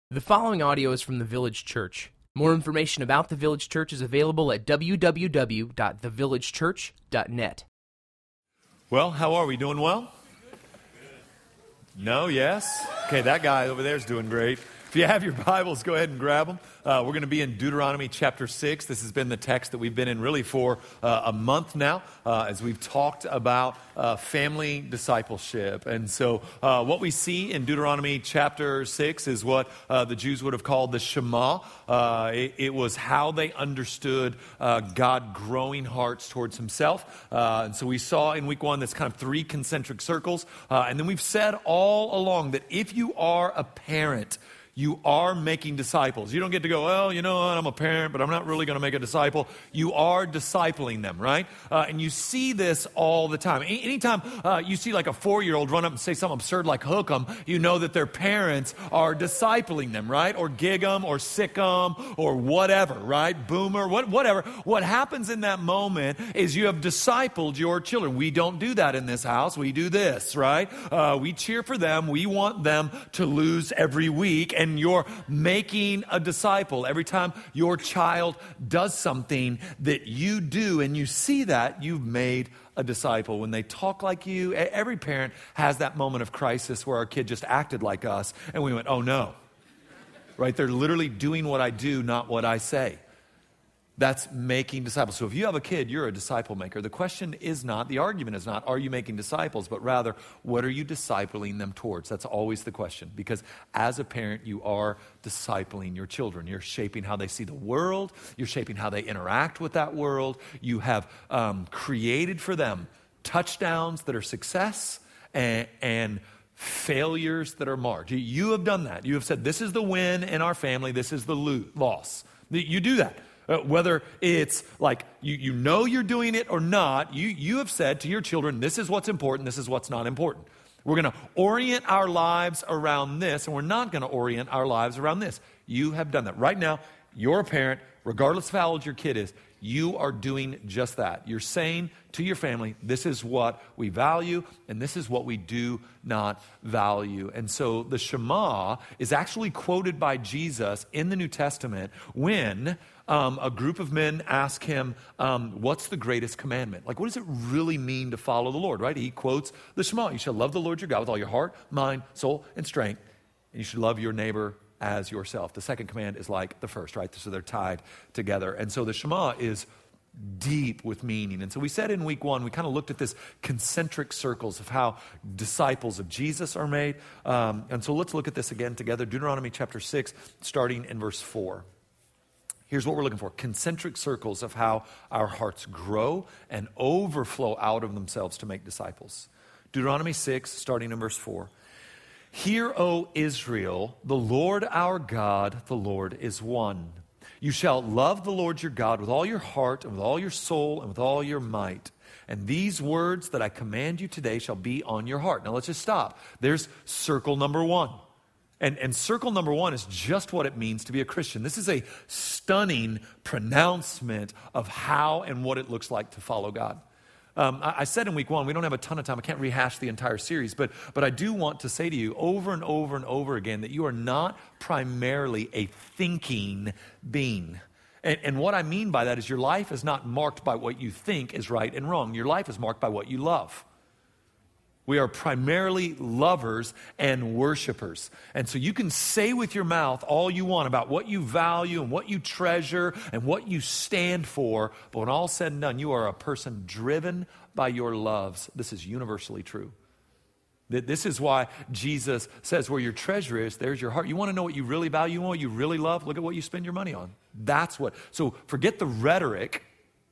The following audio is from the Village Church. More information about the Village Church is available at www.thevillagechurch.net. Well, how are we? Doing well? No, yes? Okay, that guy over there is doing great. If you have your Bibles, go ahead and grab them. We're going to be in Deuteronomy chapter 6. This has been the text that we've been in really for a month now as we've talked about family discipleship. And so what we see in Deuteronomy chapter 6 is what the Jews would have called the Shema. It was how they understood God growing hearts towards himself. And so we saw in week one this kind of three concentric circles. And then we've said all along that if you are a parent, you are making disciples. You don't get to go, well, you know what, I'm a parent, but I'm not really going to make a disciple. You are discipling them, right? And you see this all the time. Anytime you see like a 4-year-old run up and say something absurd like hook 'em, you know that their parents are discipling them, right? Or gig 'em, or sick 'em, or whatever, right? Boomer, whatever. What happens in that moment is you have discipled your children. We don't do that in this house. We do this, right? We cheer for them. We want them to lose every week. And you're making a disciple. Every time your child does something that you do and you see that, you've made a disciple. When they talk like you, every parent has that moment of crisis where our kid just acted like us and we went, oh no. Right? They're literally doing what I do, not what I say. That's making disciples. So if you have a kid, you're a disciple maker. The question is not, the argument is not, are you making disciples? But rather, what are you discipling them towards? That's always the question. Because as a parent, you are discipling your children. You're shaping how they see the world. You're shaping how they interact with that world. You have created for them touchdowns that are success and failures that are marked. You have done that. You have said, this is the win in our family. This is the loss. You do that. Whether it's like you know you're doing it or not, you have said to your children, this is what's important, this is what's not important. We're going to orient our lives around this, and we're not going to orient our lives around this. You have done that. Right now, you're a parent, regardless of how old your kid is, you are doing just that. You're saying to your family, this is what we value, and this is what we do not value. And so the Shema is actually quoted by Jesus in the New Testament when a group of men ask him, what's the greatest commandment? Like, what does it really mean to follow the Lord, right? He quotes the Shema. You shall love the Lord your God with all your heart, mind, soul, and strength. And you should love your neighbor as yourself. The second command is like the first, right? So they're tied together. And so the Shema is deep with meaning. And so we said in week one, we kind of looked at this concentric circles of how disciples of Jesus are made. And so let's look at this again together. Deuteronomy chapter 6, starting in verse 4. Here's what we're looking for. Concentric circles of how our hearts grow and overflow out of themselves to make disciples. Deuteronomy 6, starting in verse 4. Hear, O Israel, the Lord our God, the Lord is one. You shall love the Lord your God with all your heart and with all your soul and with all your might. And these words that I command you today shall be on your heart. Now let's just stop. There's circle number one. And circle number one is just what it means to be a Christian. This is a stunning pronouncement of how and what it looks like to follow God. I said in week one, we don't have a ton of time. I can't rehash the entire series, but I do want to say to you over and over and over again that you are not primarily a thinking being. And what I mean by that is your life is not marked by what you think is right and wrong. Your life is marked by what you love. We are primarily lovers and worshipers. And so you can say with your mouth all you want about what you value and what you treasure and what you stand for. But when all's said and done, you are a person driven by your loves. This is universally true. This is why Jesus says where your treasure is, there's your heart. You want to know what you really value, you want what you really love? Look at what you spend your money on. That's what. So forget the rhetoric.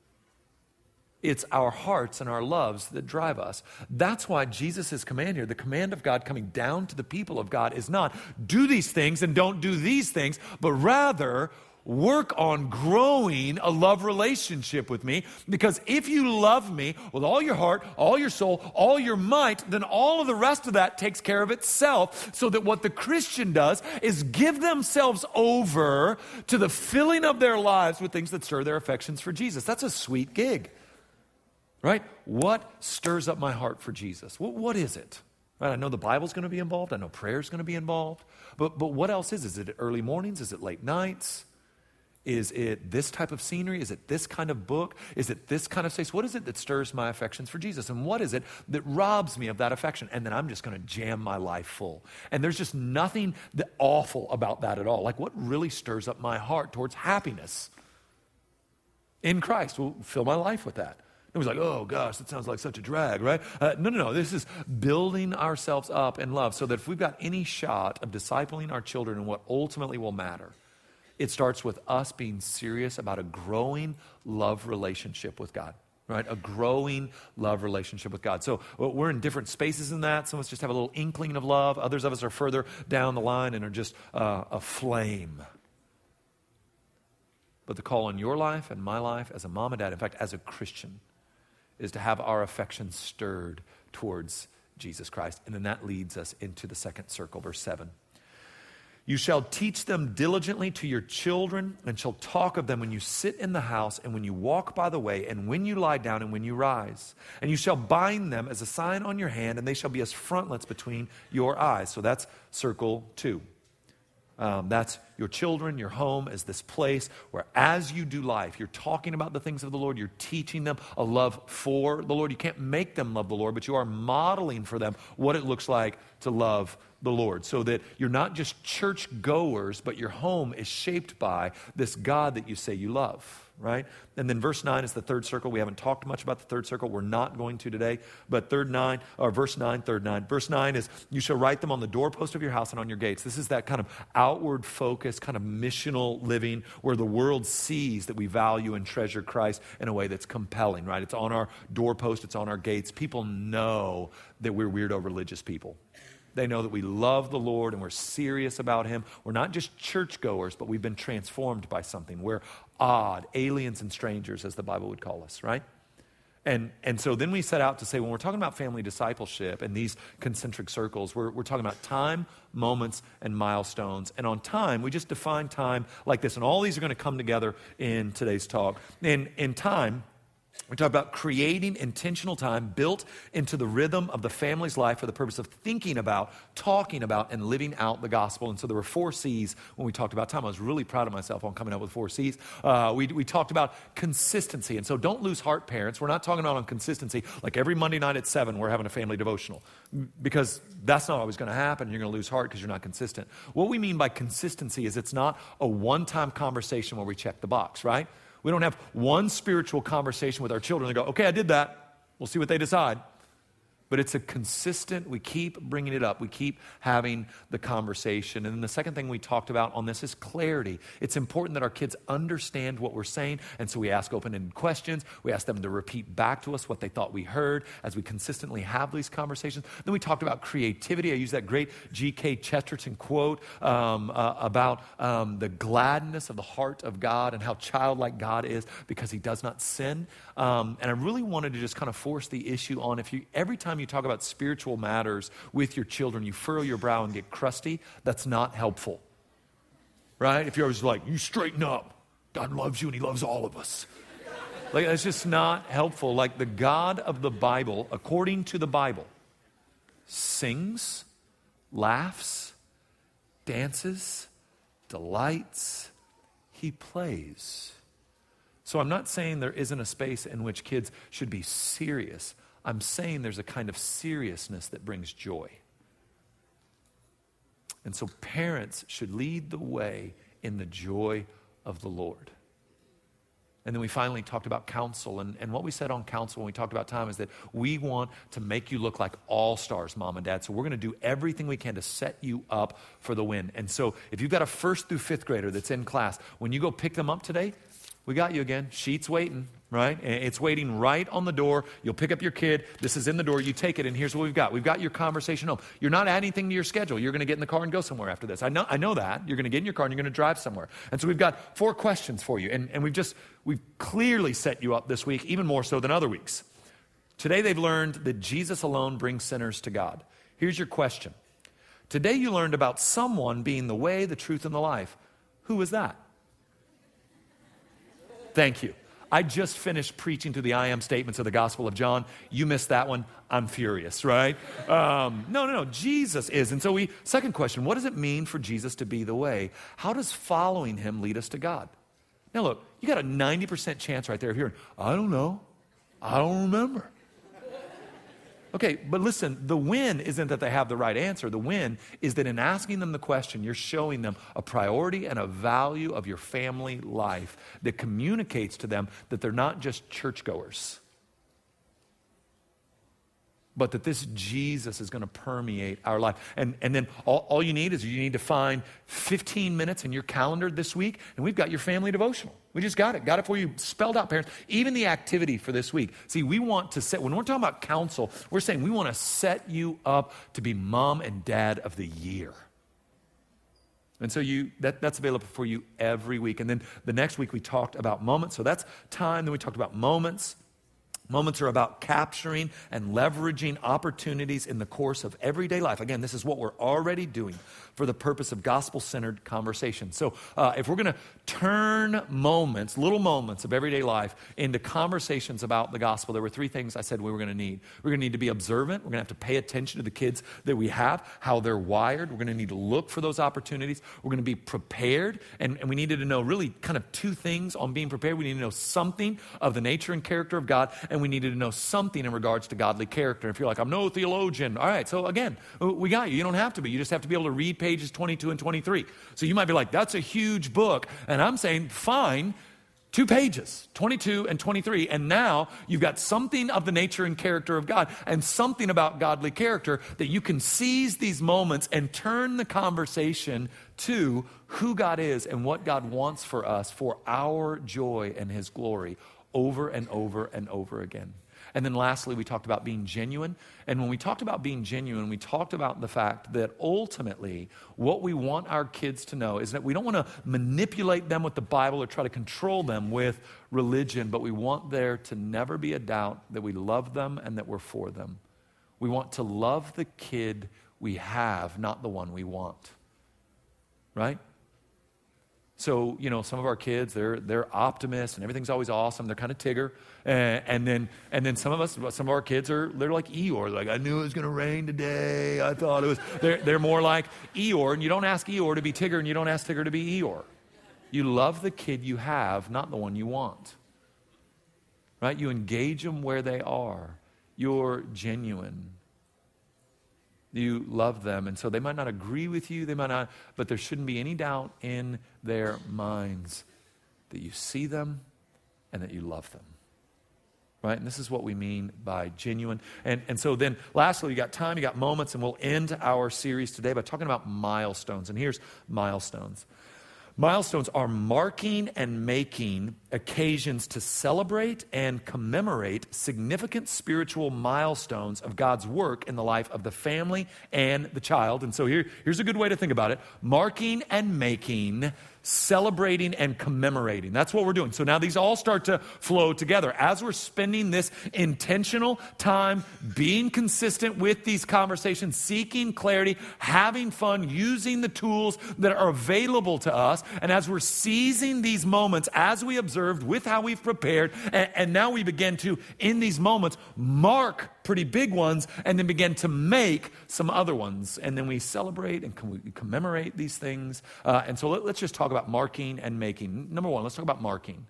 It's our hearts and our loves that drive us. That's why Jesus' command here, the command of God coming down to the people of God, is not do these things and don't do these things, but rather work on growing a love relationship with me. Because if you love me with all your heart, all your soul, all your might, then all of the rest of that takes care of itself. So that what the Christian does is give themselves over to the filling of their lives with things that stir their affections for Jesus. That's a sweet gig. Right? What stirs up my heart for Jesus? What is it? Right? I know the Bible's going to be involved. I know prayer's going to be involved. But what else is? Is it early mornings? Is it late nights? Is it this type of scenery? Is it this kind of book? Is it this kind of space? What is it that stirs my affections for Jesus? And what is it that robs me of that affection? And then I'm just going to jam my life full. And there's just nothing awful about that at all. Like, what really stirs up my heart towards happiness in Christ will fill my life with that. It was like, oh gosh, that sounds like such a drag, right? No. This is building ourselves up in love so that if we've got any shot of discipling our children in what ultimately will matter, it starts with us being serious about a growing love relationship with God, right? A growing love relationship with God. So we're in different spaces in that. Some of us just have a little inkling of love. Others of us are further down the line and are just a flame. But the call on your life and my life as a mom and dad, in fact, as a Christian, is to have our affections stirred towards Jesus Christ. And then that leads us into the second circle, verse 7. You shall teach them diligently to your children and shall talk of them when you sit in the house and when you walk by the way and when you lie down and when you rise. And you shall bind them as a sign on your hand and they shall be as frontlets between your eyes. So that's circle 2. That's your children, your home as this place where as you do life, you're talking about the things of the Lord, you're teaching them a love for the Lord. You can't make them love the Lord, but you are modeling for them what it looks like to love the Lord, so that you're not just church goers, but your home is shaped by this God that you say you love, right? And then verse 9 is the third circle. We haven't talked much about the third circle. We're not going to today, but verse 9, third 9. Verse 9 is, you shall write them on the doorpost of your house and on your gates. This is that kind of outward focus, kind of missional living where the world sees that we value and treasure Christ in a way that's compelling, right? It's on our doorpost, it's on our gates. People know that we're weirdo religious people. They know that we love the Lord and we're serious about Him. We're not just churchgoers, but we've been transformed by something. We're odd, aliens and strangers, as the Bible would call us, right? And so then we set out to say, when we're talking about family discipleship and these concentric circles, we're talking about time, moments, and milestones. And on time, we just define time like this. And all these are going to come together in today's talk. In time, we talk about creating intentional time built into the rhythm of the family's life for the purpose of thinking about, talking about, and living out the gospel. And so there were 4 C's when we talked about time. I was really proud of myself on coming up with 4 C's. We talked about consistency. And so don't lose heart, parents. We're not talking about on consistency like every Monday night at 7 we're having a family devotional, because that's not always going to happen. You're going to lose heart because you're not consistent. What we mean by consistency is it's not a one-time conversation where we check the box, right? We don't have one spiritual conversation with our children and go, okay, I did that. We'll see what they decide. But it's a consistent, we keep bringing it up. We keep having the conversation. And then the second thing we talked about on this is clarity. It's important that our kids understand what we're saying. And so we ask open-ended questions. We ask them to repeat back to us what they thought we heard as we consistently have these conversations. Then we talked about creativity. I used that great G.K. Chesterton quote about the gladness of the heart of God and how childlike God is because He does not sin. And I really wanted to just kind of force the issue on every time you talk about spiritual matters with your children, you furrow your brow and get crusty, that's not helpful, right? If you're always like, you straighten up, God loves you and He loves all of us. Like, that's just not helpful. Like, the God of the Bible, according to the Bible, sings, laughs, dances, delights, He plays. So I'm not saying there isn't a space in which kids should be serious. I'm saying there's a kind of seriousness that brings joy. And so parents should lead the way in the joy of the Lord. And then we finally talked about counsel. And what we said on counsel when we talked about time is that we want to make you look like all-stars, mom and dad. So we're going to do everything we can to set you up for the win. And so if you've got a 1st through 5th grader that's in class, when you go pick them up today, we got you again. Sheet's waiting, right? It's waiting right on the door. You'll pick up your kid. This is in the door. You take it, and here's what we've got. We've got your conversation home. You're not adding anything to your schedule. You're going to get in the car and go somewhere after this. I know that. You're going to get in your car, and you're going to drive somewhere. And so we've got 4 questions for you. And we've clearly set you up this week, even more so than other weeks. Today they've learned that Jesus alone brings sinners to God. Here's your question. Today you learned about someone being the way, the truth, and the life. Who is that? Thank you. I just finished preaching through the I am statements of the Gospel of John. You missed that one. I'm furious, right? No. Jesus is. And so second question, what does it mean for Jesus to be the way? How does following him lead us to God? Now look, you got a 90% chance right there of hearing, I don't know. I don't remember. Okay, but listen, the win isn't that they have the right answer. The win is that in asking them the question, you're showing them a priority and a value of your family life that communicates to them that they're not just churchgoers, but that this Jesus is going to permeate our life. And then all you need is you need to find 15 minutes in your calendar this week, and we've got your family devotional. We just got it for you, spelled out, parents. Even the activity for this week. See, we want to set, when we're talking about counsel, we're saying we want to set you up to be mom and dad of the year. And so that's available for you every week. And then the next week we talked about moments. So that's time. Then we talked about moments. Moments are about capturing and leveraging opportunities in the course of everyday life. Again, this is what we're already doing for the purpose of gospel-centered conversation. So if we're going to turn moments, little moments of everyday life into conversations about the gospel, there were three things I said we were going to need. We're going to need to be observant. We're going to have to pay attention to the kids that we have, how they're wired. We're going to need to look for those opportunities. We're going to be prepared. And we needed to know really kind of two things on being prepared. We need to know something of the nature and character of God, and we needed to know something in regards to godly character. If you're like, I'm no theologian. All right, so again, we got you. You don't have to be. You just have to be able to read pages 22 and 23. So you might be like, that's a huge book. And I'm saying, fine, 2 pages, 22 and 23. And now you've got something of the nature and character of God and something about godly character that you can seize these moments and turn the conversation to who God is and what God wants for us for our joy and his glory over and over and over again. And then lastly, we talked about being genuine. And when we talked about being genuine, we talked about the fact that ultimately what we want our kids to know is that we don't want to manipulate them with the Bible or try to control them with religion, but we want there to never be a doubt that we love them and that we're for them. We want to love the kid we have, not the one we want. Right? So, some of our kids, they're optimists and everything's always awesome. They're kind of Tigger. And then some of our kids they're like Eeyore. Like, I knew it was going to rain today. I thought it was. They're more like Eeyore. And you don't ask Eeyore to be Tigger, and you don't ask Tigger to be Eeyore. You love the kid you have, not the one you want. Right? You engage them where they are. You're genuine. You love them, and so they might not agree with you, but there shouldn't be any doubt in their minds that you see them and that you love them. Right? And this is what we mean by genuine. And so then lastly, you got time, you got moments, and we'll end our series today by talking about milestones. And here's milestones. Milestones are marking and making occasions to celebrate and commemorate significant spiritual milestones of God's work in the life of the family and the child. And so here's a good way to think about it. Marking and making, celebrating and commemorating. That's what we're doing. So now these all start to flow together. As we're spending this intentional time being consistent with these conversations, seeking clarity, having fun, using the tools that are available to us, and as we're seizing these moments, as we observed with how we've prepared, and now we begin to, in these moments, mark pretty big ones, and then begin to make some other ones. And then we celebrate and we commemorate these things. And so let's just talk about marking and making. Number one, let's talk about marking.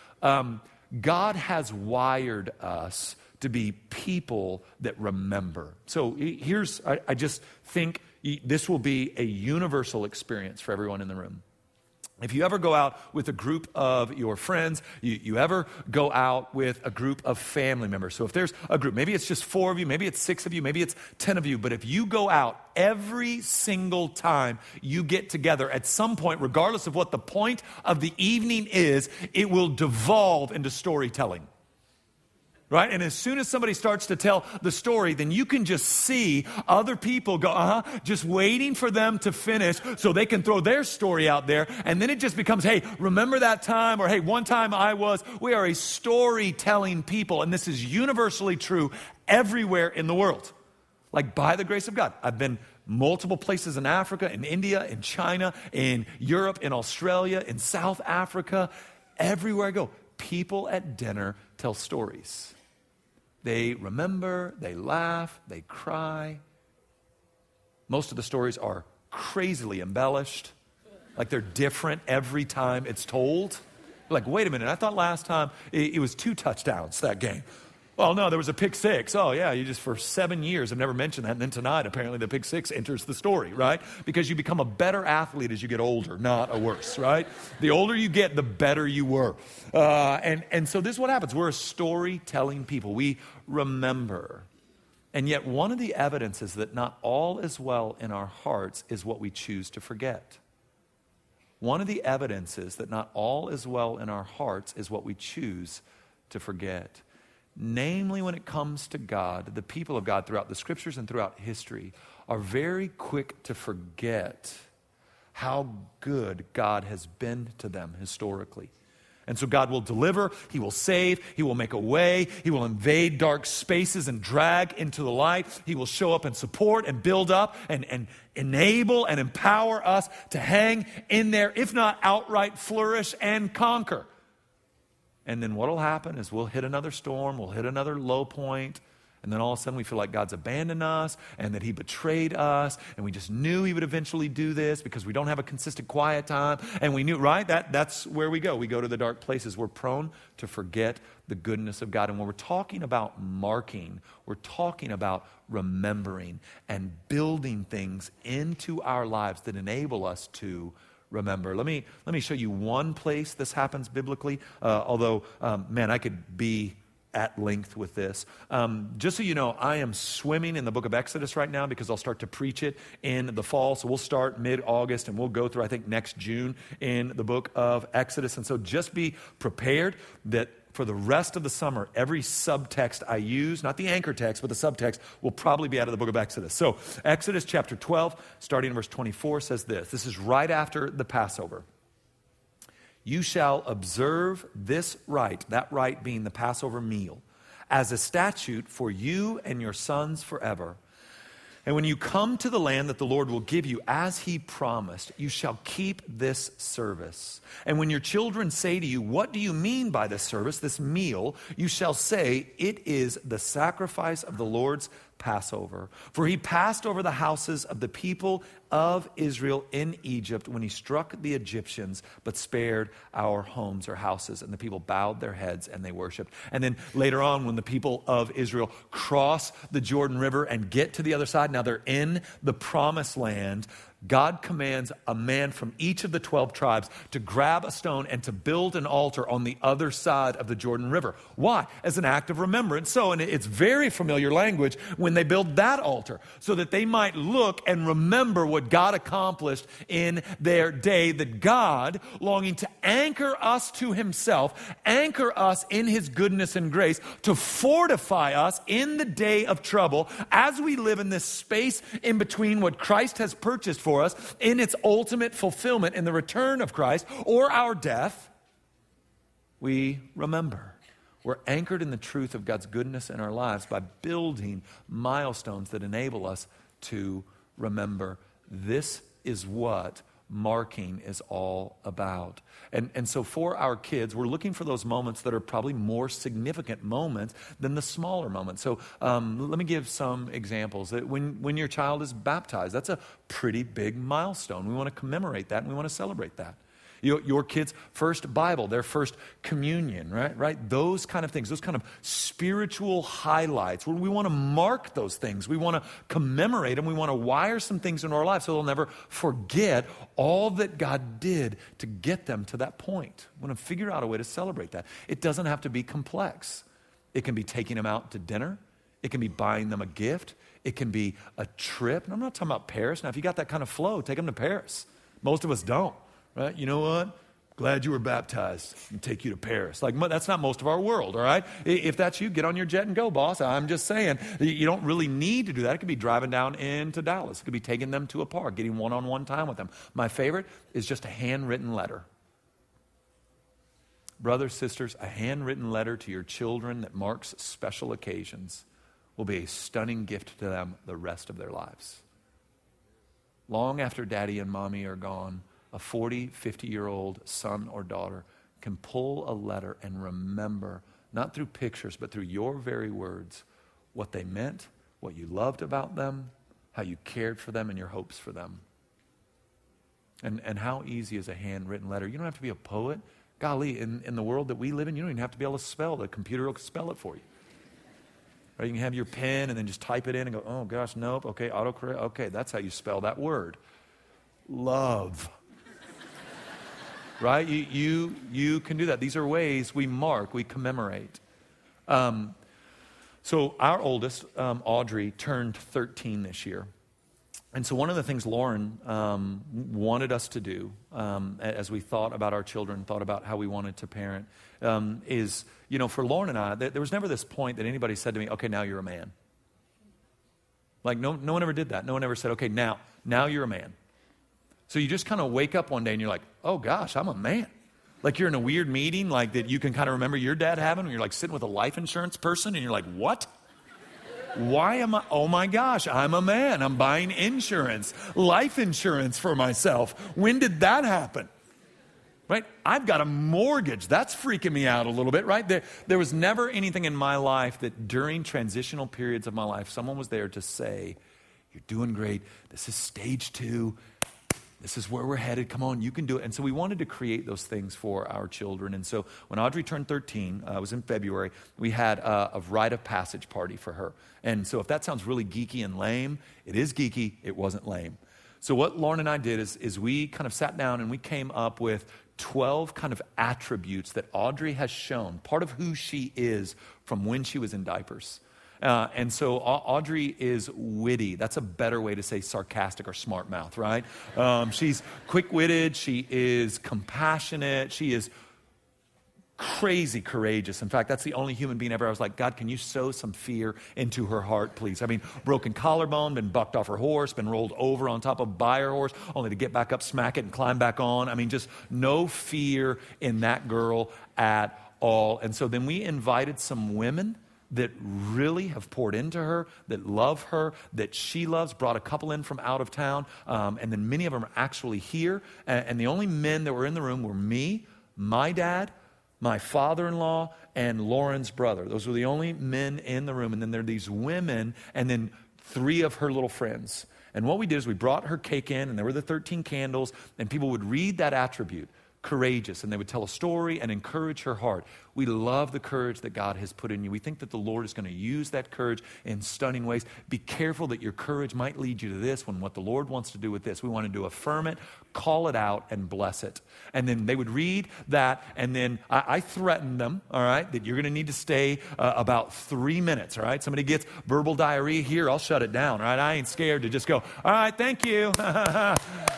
God has wired us to be people that remember. So I just think this will be a universal experience for everyone in the room. If you ever go out with a group of your friends, you ever go out with a group of family members. So if there's a group, maybe it's just 4 of you, maybe it's 6 of you, maybe it's 10 of you. But if you go out every single time you get together, at some point, regardless of what the point of the evening is, it will devolve into storytelling. Right? And as soon as somebody starts to tell the story, then you can just see other people go, just waiting for them to finish so they can throw their story out there. And then it just becomes, hey, remember that time? Or hey, one time we are a storytelling people. And this is universally true everywhere in the world. Like by the grace of God. I've been multiple places in Africa, in India, in China, in Europe, in Australia, in South Africa. Everywhere I go, people at dinner tell stories. They remember, they laugh, they cry. Most of the stories are crazily embellished, like they're different every time it's told. Like, wait a minute, I thought last time it was 2 touchdowns, that game. Oh, no, there was a pick 6. Oh, yeah, you just for 7 years have never mentioned that. And then tonight, apparently, the pick 6 enters the story, right? Because you become a better athlete as you get older, not a worse, right? The older you get, the better you were. And so this is what happens. We're a storytelling people. We remember. And yet one of the evidences that not all is well in our hearts is what we choose to forget. One of the evidences that not all is well in our hearts is what we choose to forget. Namely, when it comes to God, the people of God throughout the scriptures and throughout history are very quick to forget how good God has been to them historically. And so God will deliver, He will save, He will make a way, He will invade dark spaces and drag into the light. He will show up and support and build up and enable and empower us to hang in there, if not outright flourish and conquer. And then what will happen is we'll hit another storm, we'll hit another low point, and then all of a sudden we feel like God's abandoned us and that He betrayed us, and we just knew He would eventually do this because we don't have a consistent quiet time, and we knew, right? That's where we go. We go to the dark places. We're prone to forget the goodness of God. And when we're talking about marking, we're talking about remembering and building things into our lives that enable us to remember. Let me show you one place this happens biblically, although, I could be at length with this. Just so you know, I am swimming in the book of Exodus right now because I'll start to preach it in the fall. So we'll start mid-August and we'll go through, I think, next June in the book of Exodus. And so just be prepared that for the rest of the summer, every subtext I use, not the anchor text, but the subtext, will probably be out of the book of Exodus. So Exodus chapter 12, starting in verse 24, says this. This is right after the Passover. You shall observe this rite, that rite being the Passover meal, as a statute for you and your sons forever. And when you come to the land that the Lord will give you, as He promised, you shall keep this service. And when your children say to you, what do you mean by this service, this meal? You shall say, it is the sacrifice of the Lord's Passover. For He passed over the houses of the people of Israel in Egypt when He struck the Egyptians, but spared our homes or houses. And the people bowed their heads and they worshiped. And then later on, when the people of Israel cross the Jordan River and get to the other side, now they're in the promised land, God commands a man from each of the 12 tribes to grab a stone and to build an altar on the other side of the Jordan River. Why? As an act of remembrance. So, and it's very familiar language when they build that altar, so that they might look and remember what God accomplished in their day, that God, longing to anchor us to Himself, anchor us in His goodness and grace, to fortify us in the day of trouble as we live in this space in between what Christ has purchased for us in its ultimate fulfillment in the return of Christ or our death. We remember. We're anchored in the truth of God's goodness in our lives by building milestones that enable us to remember. This is what marking is all about. And so for our kids, we're looking for those moments that are probably more significant moments than the smaller moments. So let me give some examples. When your child is baptized, that's a pretty big milestone. We want to commemorate that and we want to celebrate that. Your kids' first Bible, their first communion, right? Those kind of things, those kind of spiritual highlights. We want to mark those things. We want to commemorate them. We want to wire some things into our lives so they'll never forget all that God did to get them to that point. We want to figure out a way to celebrate that. It doesn't have to be complex. It can be taking them out to dinner. It can be buying them a gift. It can be a trip. And I'm not talking about Paris. Now, if you got that kind of flow, take them to Paris. Most of us don't. Right? You know what? Glad you were baptized and take you to Paris. Like, that's not most of our world, all right? If that's you, get on your jet and go, boss. I'm just saying, you don't really need to do that. It could be driving down into Dallas. It could be taking them to a park, getting one-on-one time with them. My favorite is just a handwritten letter. Brothers, sisters, a handwritten letter to your children that marks special occasions will be a stunning gift to them the rest of their lives. Long after daddy and mommy are gone, a 40, 50-year-old son or daughter can pull a letter and remember, not through pictures, but through your very words, what they meant, what you loved about them, how you cared for them, and your hopes for them. And how easy is a handwritten letter? You don't have to be a poet. Golly, in the world that we live in, you don't even have to be able to spell. The computer will spell it for you. Right? You can have your pen and then just type it in and go, oh gosh, nope, okay, autocorrect, okay, that's how you spell that word. Love. Right? You can do that. These are ways we mark, we commemorate. So our oldest, Audrey, turned 13 this year. And so one of the things Lauren wanted us to do as we thought about our children, thought about how we wanted to parent, is, for Lauren and I, there was never this point that anybody said to me, okay, now you're a man. Like no one ever did that. No one ever said, okay, now you're a man. So you just kind of wake up one day and you're like, oh gosh, I'm a man. Like you're in a weird meeting like that you can kind of remember your dad having when you're like sitting with a life insurance person and you're like, what? Why am I? Oh my gosh, I'm a man. I'm buying insurance, life insurance for myself. When did that happen? Right? I've got a mortgage. That's freaking me out a little bit, right? There was never anything in my life that during transitional periods of my life, someone was there to say, you're doing great. This is stage 2. This is where we're headed. Come on, you can do it. And so we wanted to create those things for our children. And so when Audrey turned 13, it was in February, we had a rite of passage party for her. And so if that sounds really geeky and lame, it is geeky. It wasn't lame. So what Lauren and I did is we kind of sat down and we came up with 12 kind of attributes that Audrey has shown, part of who she is from when she was in diapers. And so Audrey is witty. That's a better way to say sarcastic or smart mouth, right? She's quick-witted. She is compassionate. She is crazy courageous. In fact, that's the only human being ever I was like, God, can you sow some fear into her heart, please? I mean, broken collarbone, been bucked off her horse, been rolled over on top of by her horse, only to get back up, smack it, and climb back on. I mean, just no fear in that girl at all. And so then we invited some women that really have poured into her, that love her, that she loves, brought a couple in from out of town, and then many of them are actually here. And the only men that were in the room were me, my dad, my father-in-law, and Lauren's brother. Those were the only men in the room. And then there are these women, and then 3 of her little friends. And what we did is we brought her cake in, and there were the 13 candles, and people would read that attribute, courageous, and they would tell a story and encourage her heart. We love the courage that God has put in you. We think that the Lord is going to use that courage in stunning ways. Be careful that your courage might lead you to this when what the Lord wants to do with this. We wanted to affirm it, call it out, and bless it. And then they would read that, and then I threatened them, all right, that you're going to need to stay about 3 minutes, all right? Somebody gets verbal diarrhea here, I'll shut it down, all right? I ain't scared to just go, all right, thank you. That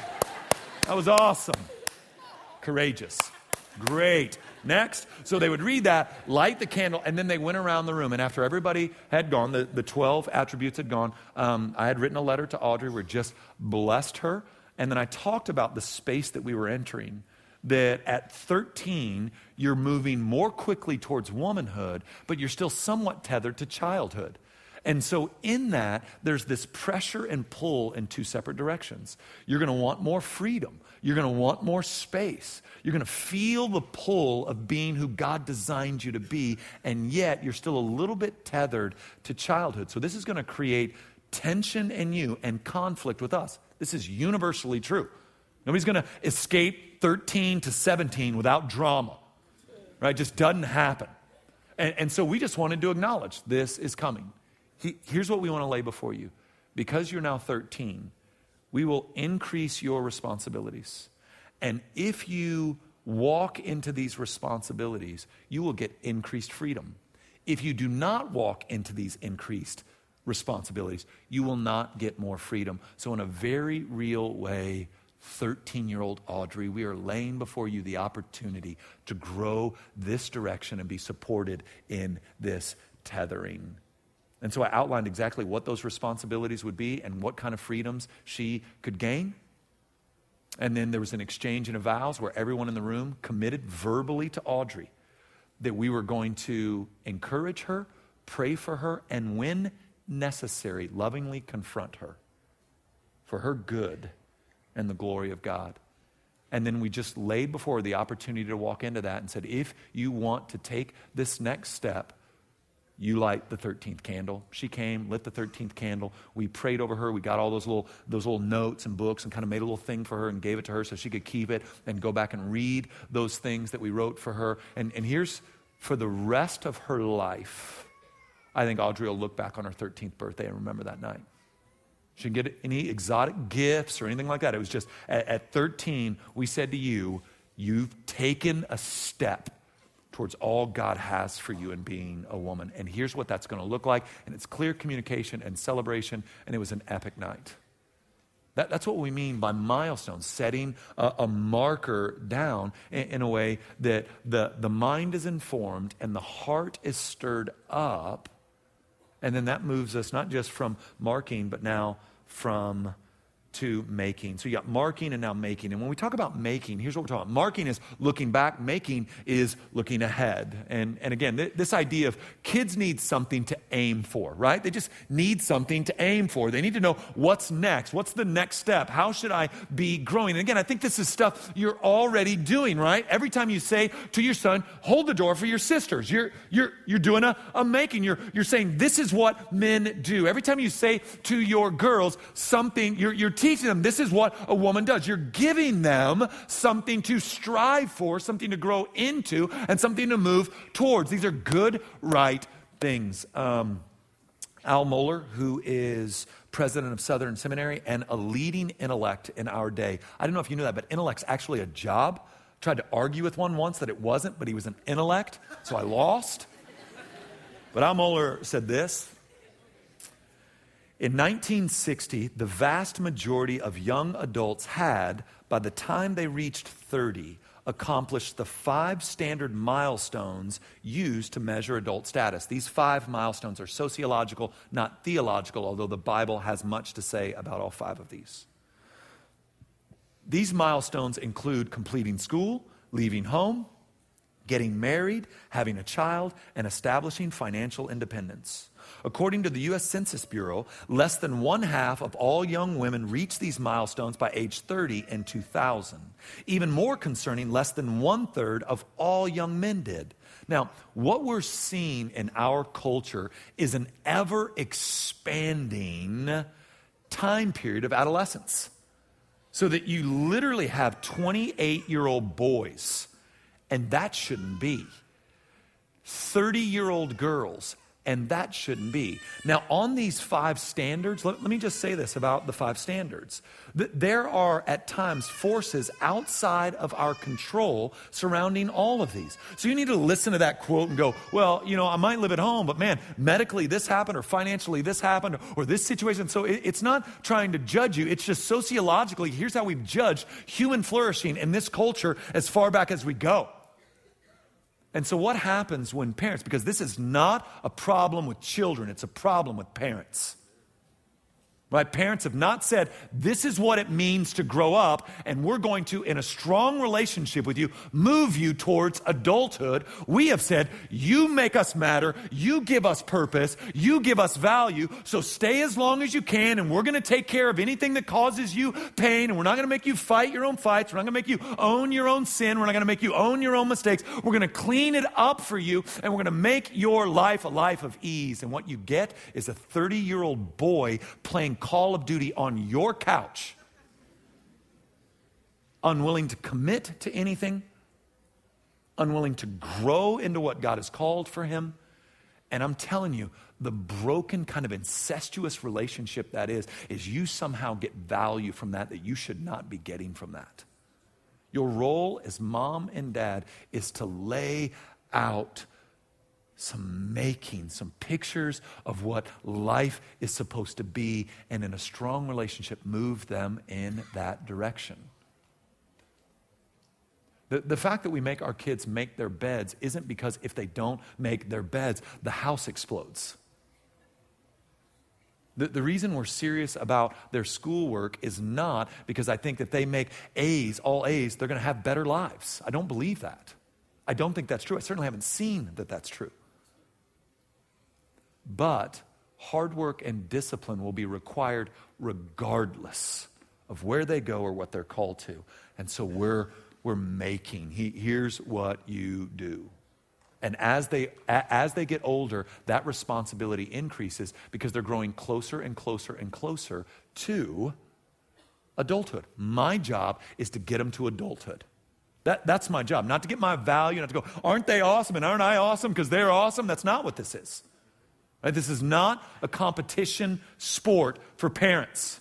was awesome. Courageous. Great. Next. So they would read that, light the candle, and then they went around the room. And after everybody had gone, the 12 attributes had gone, I had written a letter to Audrey where just blessed her. And then I talked about the space that we were entering, that at 13, you're moving more quickly towards womanhood, but you're still somewhat tethered to childhood. And so in that, there's this pressure and pull in 2 separate directions. You're going to want more freedom. You're going to want more space. You're going to feel the pull of being who God designed you to be, and yet you're still a little bit tethered to childhood. So this is going to create tension in you and conflict with us. This is universally true. Nobody's going to escape 13 to 17 without drama. Right? It just doesn't happen. And so we just wanted to acknowledge this is coming. Here's what we want to lay before you. Because you're now 13, we will increase your responsibilities. And if you walk into these responsibilities, you will get increased freedom. If you do not walk into these increased responsibilities, you will not get more freedom. So in a very real way, 13-year-old Audrey, we are laying before you the opportunity to grow this direction and be supported in this tethering. And so I outlined exactly what those responsibilities would be and what kind of freedoms she could gain. And then there was an exchange in vows where everyone in the room committed verbally to Audrey that we were going to encourage her, pray for her, and when necessary, lovingly confront her for her good and the glory of God. And then we just laid before her the opportunity to walk into that and said, if you want to take this next step, you light the 13th candle. She came, lit the 13th candle. We prayed over her. We got all those little notes and books and kind of made a little thing for her and gave it to her so she could keep it and go back and read those things that we wrote for her. And here's, for the rest of her life, I think Audrey will look back on her 13th birthday and remember that night. She didn't get any exotic gifts or anything like that. It was just, at 13, we said to you, you've taken a step towards all God has for you in being a woman. And here's what that's going to look like. And it's clear communication and celebration. And it was an epic night. That's what we mean by milestones, setting a marker down in a way that the mind is informed and the heart is stirred up. And then that moves us not just from marking, but now from to making. So you got marking and now making. And when we talk about making, here's what we're talking about. Marking is looking back. Making is looking ahead. And again, this idea of kids need something to aim for, right? They just need something to aim for. They need to know what's next. What's the next step? How should I be growing? And again, I think this is stuff you're already doing, right? Every time you say to your son, hold the door for your sisters, you're doing a making. You're saying, this is what men do. Every time you say to your girls something, you're teaching them this is what a woman does. You're giving them something to strive for, something to grow into, and something to move towards. These are good, right things. Al Mohler, who is president of Southern Seminary and a leading intellect in our day. I don't know if you knew that, but intellect's actually a job. Tried to argue with one once that it wasn't, but he was an intellect, so I lost. But Al Mohler said this. In 1960, the vast majority of young adults had, by the time they reached 30, accomplished the 5 standard milestones used to measure adult status. These 5 milestones are sociological, not theological, although the Bible has much to say about all 5 of these. These milestones include completing school, leaving home, getting married, having a child, and establishing financial independence. According to the U.S. Census Bureau, less than 1/2 of all young women reached these milestones by age 30 in 2000. Even more concerning, less than 1/3 of all young men did. Now, what we're seeing in our culture is an ever-expanding time period of adolescence. So that you literally have 28-year-old boys, and that shouldn't be. 30-year-old girls, and that shouldn't be. Now, on these 5 standards, let me just say this about the 5 standards. There are, at times, forces outside of our control surrounding all of these. So you need to listen to that quote and go, well, I might live at home, but man, medically this happened, or financially this happened, or this situation. So it's not trying to judge you. It's just sociologically, here's how we've judged human flourishing in this culture as far back as we go. And so what happens when parents, because this is not a problem with children, it's a problem with parents. Right? Parents have not said, this is what it means to grow up, and we're going to, in a strong relationship with you, move you towards adulthood. We have said, you make us matter, you give us purpose, you give us value, so stay as long as you can, and we're going to take care of anything that causes you pain, and we're not going to make you fight your own fights, we're not going to make you own your own sin, we're not going to make you own your own mistakes, we're going to clean it up for you, and we're going to make your life a life of ease. And what you get is a 30-year-old boy playing Call of Duty on your couch, unwilling to commit to anything, unwilling to grow into what God has called for him. And I'm telling you, the broken kind of incestuous relationship that is you somehow get value from that you should not be getting from that. Your role as mom and dad is to lay out some pictures of what life is supposed to be, and in a strong relationship, move them in that direction. The fact that we make our kids make their beds isn't because if they don't make their beds, the house explodes. The reason we're serious about their schoolwork is not because I think that they make A's, all A's, they're going to have better lives. I don't believe that. I don't think that's true. I certainly haven't seen that that's true. But hard work and discipline will be required regardless of where they go or what they're called to. And so we're making. Here's what you do. And as they get older, that responsibility increases because they're growing closer and closer and closer to adulthood. My job is to get them to adulthood. That's my job. Not to get my value, not to go, aren't they awesome and aren't I awesome because they're awesome? That's not what this is. Right? This is not a competition sport for parents.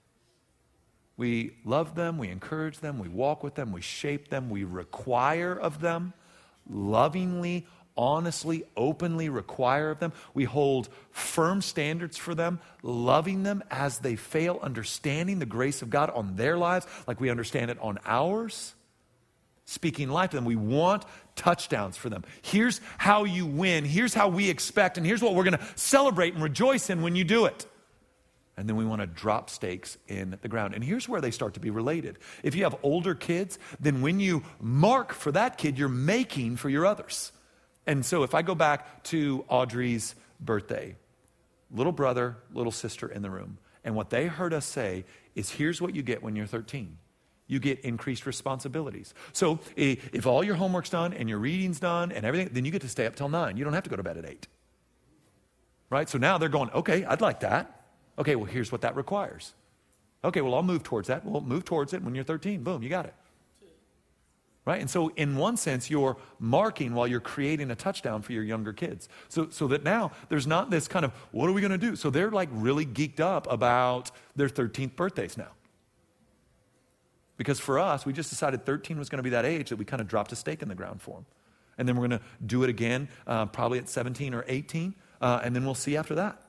We love them, we encourage them, we walk with them, we shape them, we require of them, lovingly, honestly, openly require of them. We hold firm standards for them, loving them as they fail, understanding the grace of God on their lives like we understand it on ours, speaking life to them. We want touchdowns for them. Here's how you win. Here's how we expect, and here's what we're going to celebrate and rejoice in when you do it. And then we want to drop stakes in the ground. And here's where they start to be related. If you have older kids, then when you mark for that kid, you're making for your others. And so if I go back to Audrey's birthday, little brother, little sister in the room, and what they heard us say is, here's what you get when you're 13. You get increased responsibilities. So if all your homework's done and your reading's done and everything, then you get to stay up till 9. You don't have to go to bed at 8. Right? So now they're going, okay, I'd like that. Okay, well, here's what that requires. Okay, well, I'll move towards that. Well, move towards it when you're 13. Boom, you got it. Right? And so in one sense, you're marking while you're creating a touchdown for your younger kids. So that now there's not this kind of, what are we going to do? So they're like really geeked up about their 13th birthdays now. Because for us, we just decided 13 was going to be that age that we kind of dropped a stake in the ground for them. And then we're going to do it again, probably at 17 or 18, and then we'll see after that.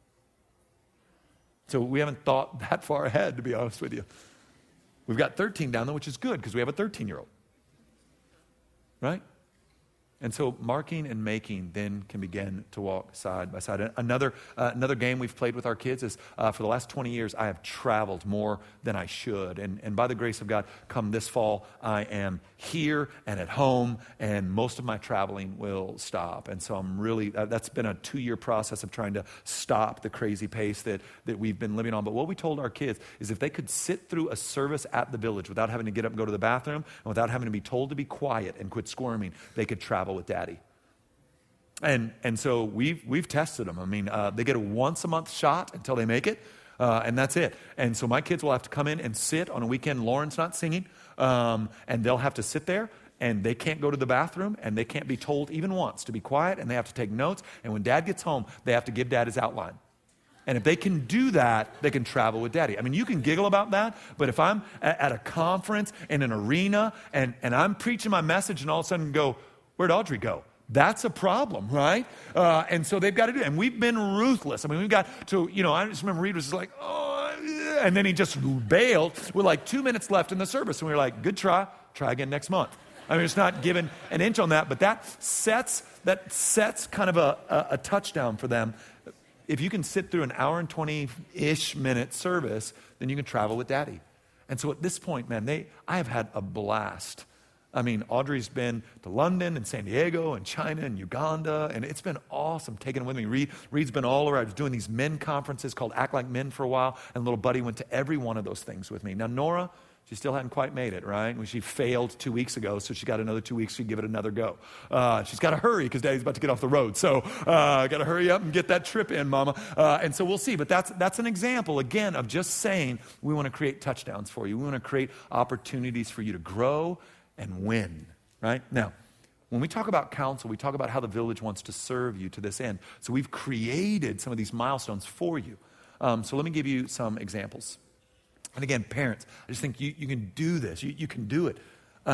So we haven't thought that far ahead, to be honest with you. We've got 13 down there, which is good because we have a 13-year-old. Right? And so marking and making then can begin to walk side by side. Another game we've played with our kids is for the last 20 years, I have traveled more than I should. And by the grace of God, come this fall, I am here and at home, and most of my traveling will stop. And so I'm really, that's been a 2-year process of trying to stop the crazy pace that we've been living on. But what we told our kids is if they could sit through a service at the Village without having to get up and go to the bathroom, and without having to be told to be quiet and quit squirming, they could travel with Daddy. And so we've tested them. I mean, they get a once-a-month shot until they make it, and that's it. And so my kids will have to come in and sit on a weekend. Lauren's not singing, and they'll have to sit there, and they can't go to the bathroom, and they can't be told even once to be quiet, and they have to take notes. And when Dad gets home, they have to give Dad his outline. And if they can do that, they can travel with Daddy. I mean, you can giggle about that, but if I'm at a conference in an arena, and I'm preaching my message, and all of a sudden go, where'd Audrey go? That's a problem, right? And so they've got to do it. And we've been ruthless. I mean, we've got to, I just remember Reed was just like, oh, and then he just bailed with like 2 minutes left in the service. And we were like, good try again next month. I mean, it's not given an inch on that, but that sets kind of a touchdown for them. If you can sit through an hour and 20-ish minute service, then you can travel with Daddy. And so at this point, man, I have had a blast. I mean, Audrey's been to London and San Diego and China and Uganda, and it's been awesome taking it with me. Reed's been all over. I was doing these men conferences called Act Like Men for a while, and little buddy went to every one of those things with me. Now, Nora, she still hadn't quite made it, right? She failed 2 weeks ago, so she got another 2 weeks to give it another go. She's got to hurry because Daddy's about to get off the road. So got to hurry up and get that trip in, Mama. And so we'll see. But that's an example, again, of just saying we want to create touchdowns for you. We want to create opportunities for you to grow and win, right? Now, when we talk about counsel, we talk about how the Village wants to serve you to this end. So we've created some of these milestones for you. So let me give you some examples. And again, parents, I just think you can do this. You can do it.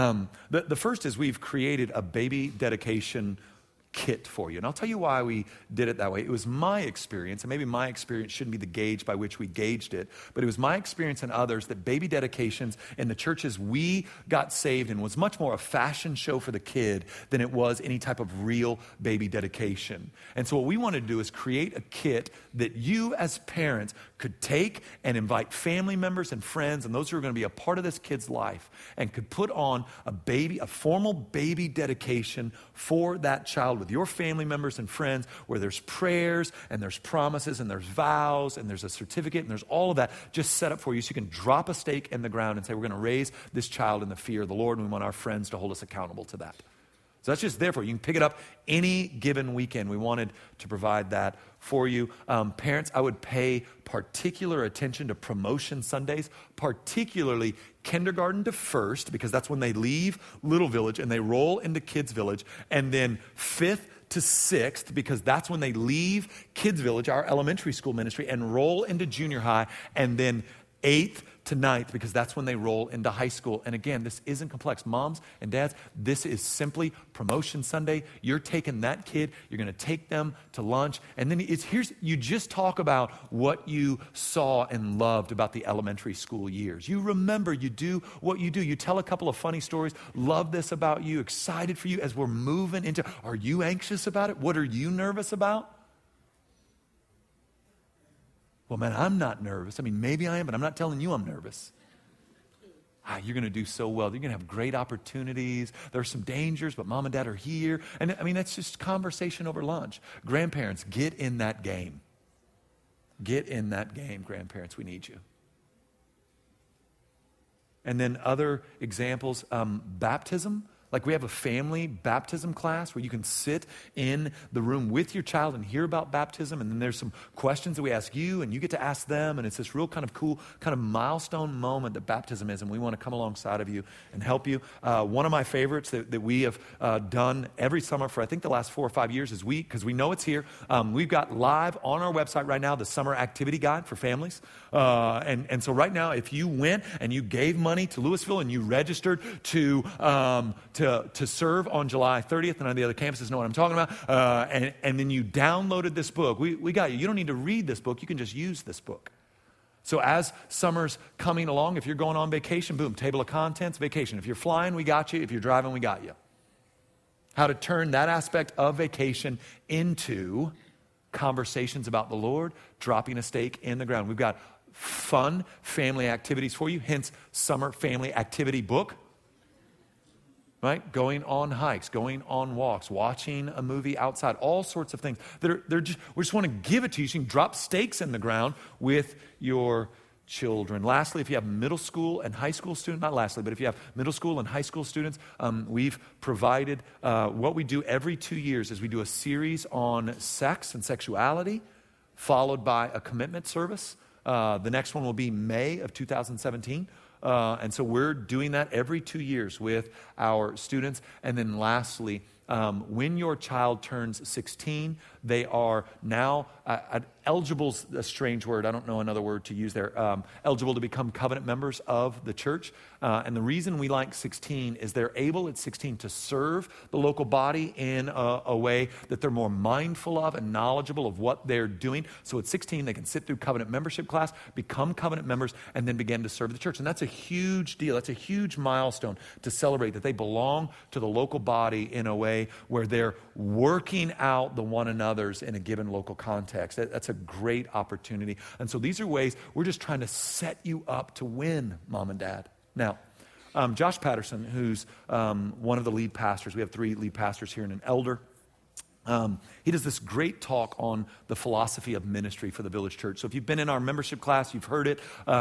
The first is we've created a baby dedication kit for you. And I'll tell you why we did it that way. It was my experience, and maybe my experience shouldn't be the gauge by which we gauged it, but it was my experience and others that baby dedications in the churches we got saved in was much more a fashion show for the kid than it was any type of real baby dedication. And so what we wanted to do is create a kit that you as parents could take and invite family members and friends and those who are going to be a part of this kid's life and could put on a formal baby dedication for that child with your family members and friends where there's prayers and there's promises and there's vows and there's a certificate and there's all of that just set up for you so you can drop a stake in the ground and say, we're going to raise this child in the fear of the Lord, and we want our friends to hold us accountable to that. So that's just there for you. You can pick it up any given weekend. We wanted to provide that for you. Parents, I would pay particular attention to promotion Sundays, particularly kindergarten to first, because that's when they leave Little Village and they roll into Kids Village, and then 5th to 6th, because that's when they leave Kids Village, our elementary school ministry, and roll into junior high, and then 8th to 9th, because that's when they roll into high school. And again, this isn't complex. Moms and dads, this is simply promotion Sunday. You're taking that kid, you're going to take them to lunch, and then you just talk about what you saw and loved about the elementary school years. You remember, you do what you do. You tell a couple of funny stories, love this about you, excited for you as we're moving into, are you anxious about it? What are you nervous about? Well, man, I'm not nervous. I mean, maybe I am, but I'm not telling you I'm nervous. You're going to do so well. You're going to have great opportunities. There are some dangers, but mom and dad are here. And I mean, that's just conversation over lunch. Grandparents, get in that game. Get in that game, grandparents. We need you. And then other examples, baptism. Like we have a family baptism class where you can sit in the room with your child and hear about baptism. And then there's some questions that we ask you and you get to ask them. And it's this real kind of cool kind of milestone moment that baptism is. And we want to come alongside of you and help you. One of my favorites that we have done every summer for I think the last 4 or 5 years is because we know it's here. We've got live on our website right now the summer activity guide for families. And so right now, if you went and you gave money to Louisville and you registered to serve on July 30th, and on the other campuses know what I'm talking about, and then you downloaded this book, we got you. You don't need to read this book. You can just use this book. So as summer's coming along, if you're going on vacation, boom, table of contents, vacation. If you're flying, we got you. If you're driving, we got you. How to turn that aspect of vacation into conversations about the Lord, dropping a stake in the ground. We've got fun family activities for you, hence summer family activity book. Right? Going on hikes, going on walks, watching a movie outside, all sorts of things that we just want to give it to you so you can drop stakes in the ground with your children. Lastly, if you have middle school and high school students, not lastly, but if you have middle school and high school students, we've provided what we do every 2 years is we do a series on sex and sexuality, followed by a commitment service. The next one will be May of 2017. And so we're doing that every 2 years with our students. And then lastly, when your child turns 16, they are now eligible's a strange word. I don't know another word to use there. Eligible to become covenant members of the church. And the reason we like 16 is they're able at 16 to serve the local body in a way that they're more mindful of and knowledgeable of what they're doing. So at 16, they can sit through covenant membership class, become covenant members, and then begin to serve the church. And that's a huge deal. That's a huge milestone to celebrate that they belong to the local body in a way where they're working out the one another's in a given local context. That's a great opportunity. And so these are ways we're just trying to set you up to win, mom and dad. Now, Josh Patterson, who's one of the lead pastors, we have 3 lead pastors here and an elder. He does this great talk on the philosophy of ministry for the Village Church. So if you've been in our membership class, you've heard it.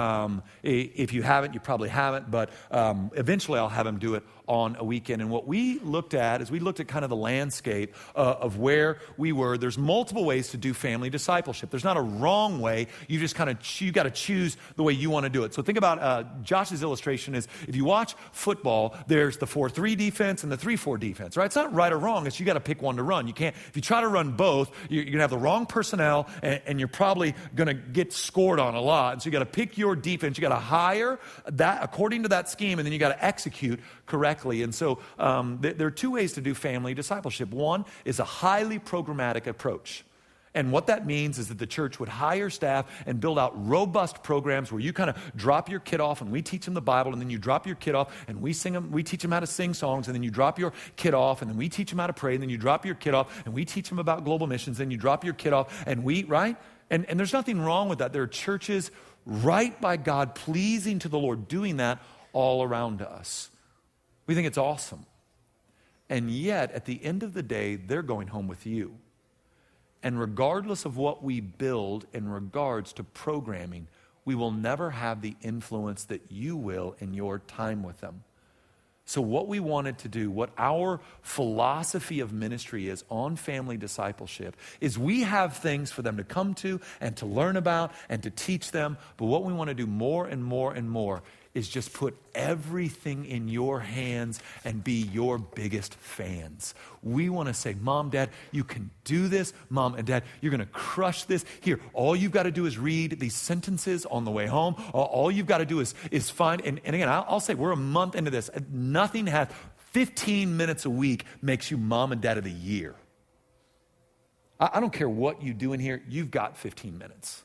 If you haven't, you probably haven't. But eventually I'll have him do it on a weekend. And what we looked at is we looked at kind of the landscape of where we were. There's multiple ways to do family discipleship. There's not a wrong way. You just kind of you got to choose the way you want to do it. So think about Josh's illustration is if you watch football, there's the 4-3 defense and the 3-4 defense, right? It's not right or wrong. It's you got to pick one to run. You can't, if you try to run both, you're going to have the wrong personnel and you're probably going to get scored on a lot. And so you got to pick your defense. You got to hire that according to that scheme, and then you got to execute correctly. And so there are 2 ways to do family discipleship. One is a highly programmatic approach. And what that means is that the church would hire staff and build out robust programs where you kind of drop your kid off and we teach them the Bible, and then you drop your kid off and we teach them how to sing songs, and then you drop your kid off and then we teach them how to pray, and then you drop your kid off and we teach them about global missions, then you drop your kid off and right? And there's nothing wrong with that. There are churches right by God, pleasing to the Lord, doing that all around us. We think it's awesome. And yet, at the end of the day, they're going home with you. And regardless of what we build in regards to programming, we will never have the influence that you will in your time with them. So what we wanted to do, what our philosophy of ministry is on family discipleship, is we have things for them to come to and to learn about and to teach them. But what we want to do more and more and more is just put everything in your hands and be your biggest fans. We want to say, Mom, Dad, you can do this. Mom and Dad, you're going to crush this. Here, all you've got to do is read these sentences on the way home. All you've got to do is find, and again, I'll say we're a month into this. Nothing has, 15 minutes a week makes you Mom and Dad of the year. I don't care what you do in here, you've got 15 minutes.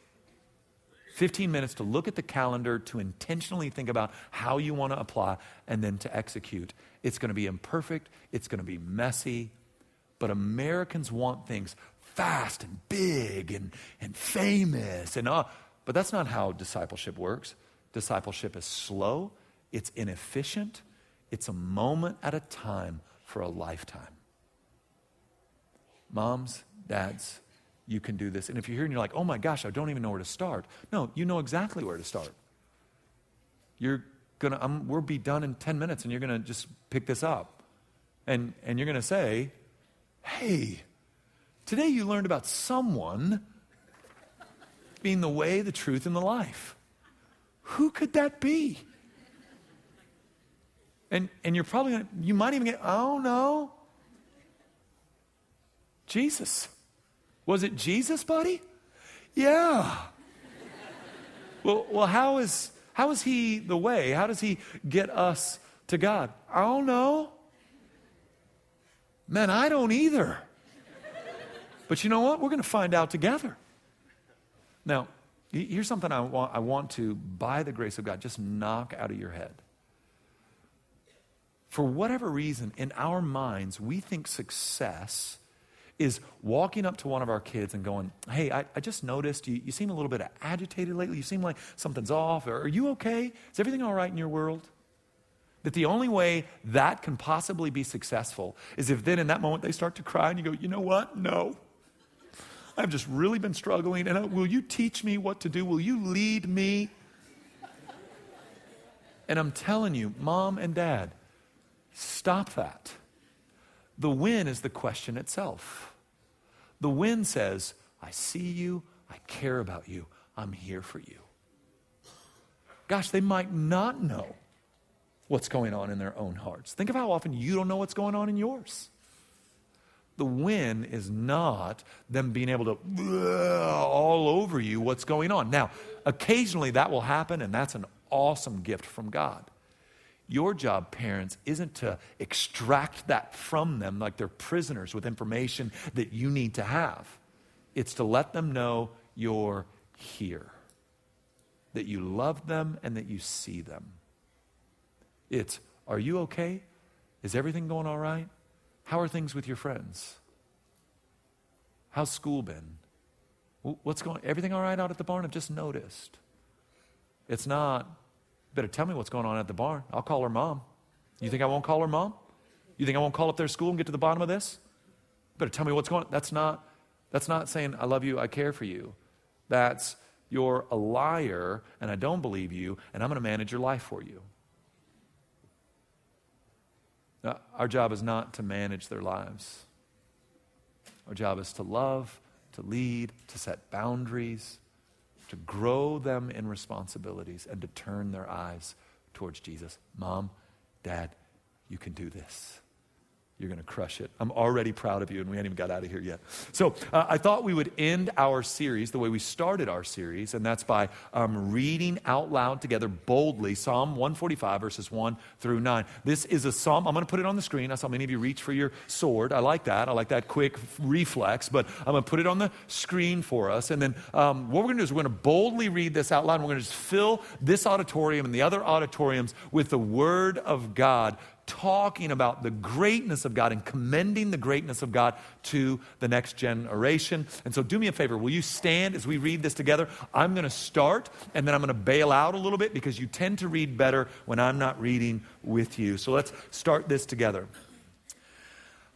15 minutes to look at the calendar, to intentionally think about how you want to apply, and then to execute. It's going to be imperfect. It's going to be messy. But Americans want things fast and big and famous. But that's not how discipleship works. Discipleship is slow. It's inefficient. It's a moment at a time for a lifetime. Moms, dads, you can do this. And if you're here and you're like, oh my gosh, I don't even know where to start. No, you know exactly where to start. We'll be done in 10 minutes and you're going to just pick this up. And you're going to say, hey, today you learned about someone being the way, the truth, and the life. Who could that be? And you're probably you might even get, oh no, Jesus. Was it Jesus, buddy? Yeah. Well, how is he the way? How does he get us to God? I don't know. Man, I don't either. But you know what? We're going to find out together. Now, here's something I want to, by the grace of God, just knock out of your head. For whatever reason, in our minds, we think success is walking up to one of our kids and going, hey, I just noticed you seem a little bit agitated lately. You seem like something's off. Are you okay? Is everything all right in your world? That the only way that can possibly be successful is if then in that moment they start to cry and you go, you know what? No. I've just really been struggling. And will you teach me what to do? Will you lead me? And I'm telling you, Mom and Dad, stop that. The win is the question itself. The win says, I see you, I care about you, I'm here for you. Gosh, they might not know what's going on in their own hearts. Think of how often you don't know what's going on in yours. The win is not them being able to all over you what's going on. Now, occasionally that will happen, and that's an awesome gift from God. Your job, parents, isn't to extract that from them like they're prisoners with information that you need to have. It's to let them know you're here, that you love them and that you see them. It's, are you okay? Is everything going all right? How are things with your friends? How's school been? Everything all right out at the barn? I've just noticed. It's not, better tell me what's going on at the barn. I'll call her mom. You think I won't call her mom? You think I won't call up their school and get to the bottom of this? Better tell me what's going on. That's not saying I love you, I care for you. That's you're a liar and I don't believe you and I'm going to manage your life for you. Now, our job is not to manage their lives. Our job is to love, to lead, to set boundaries, to grow them in responsibilities, and to turn their eyes towards Jesus. Mom, Dad, you can do this. You're going to crush it. I'm already proud of you, and we haven't even got out of here yet. So I thought we would end our series the way we started our series, and that's by reading out loud together boldly Psalm 145, verses 1 through 9. This is a psalm. I'm going to put it on the screen. I saw many of you reach for your sword. I like that. I like that quick reflex, but I'm going to put it on the screen for us. And then what we're going to do is we're going to boldly read this out loud, and we're going to just fill this auditorium and the other auditoriums with the Word of God, talking about the greatness of God and commending the greatness of God to the next generation. And so do me a favor, will you stand as we read this together? I'm going to start, and then I'm going to bail out a little bit because you tend to read better when I'm not reading with you. So let's start this together.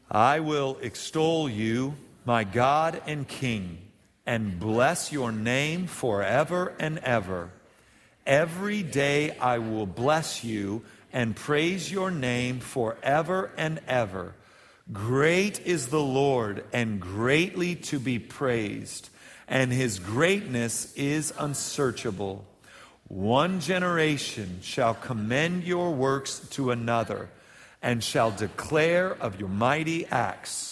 I will extol you, my God and King, and bless your name forever and ever. Every day I will bless you and praise your name forever and ever. Great is the Lord and greatly to be praised, and his greatness is unsearchable. One generation shall commend your works to another, and shall declare of your mighty acts.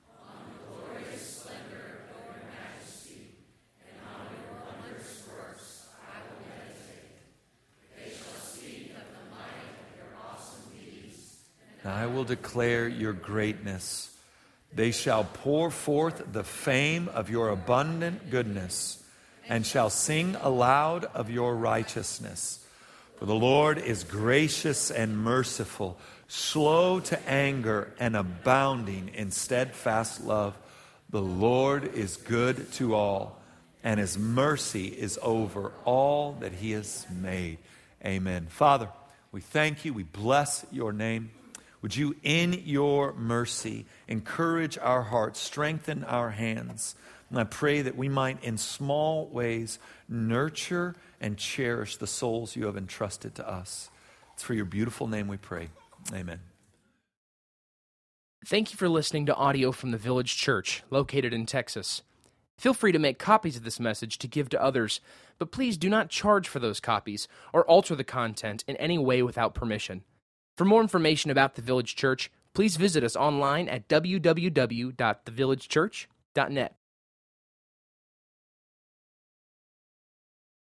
I will declare your greatness. They shall pour forth the fame of your abundant goodness, and shall sing aloud of your righteousness. For the Lord is gracious and merciful, slow to anger, and abounding in steadfast love. The Lord is good to all, and his mercy is over all that he has made. Amen. Father, we thank you. We bless your name. Would you, in your mercy, encourage our hearts, strengthen our hands? And I pray that we might, in small ways, nurture and cherish the souls you have entrusted to us. It's for your beautiful name we pray. Amen. Thank you for listening to audio from the Village Church, located in Texas. Feel free to make copies of this message to give to others, but please do not charge for those copies or alter the content in any way without permission. For more information about the Village Church, please visit us online at www.thevillagechurch.net.